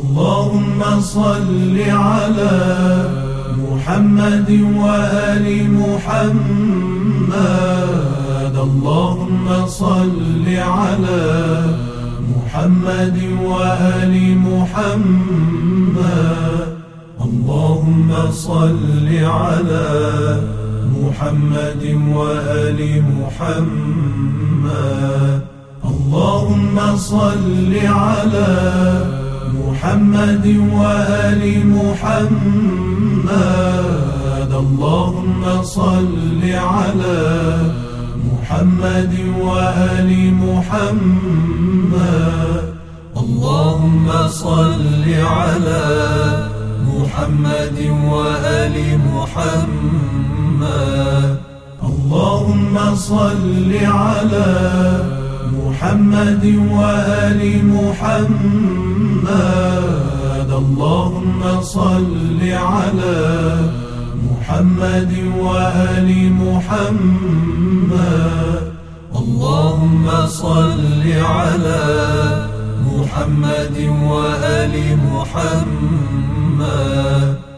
اللهم صل على محمد وآل محمد. اللهم صل على محمد وآل محمد. اللهم صل على محمد وآل محمد. اللهم صل على محمد وآل محمد. اللهم صل على محمد وآل محمد. اللهم صل على محمد وآل محمد. اللهم صل على محمد وآل محمد. اللهم صل على محمد وآل محمد. اللهم صل على محمد وآل محمد.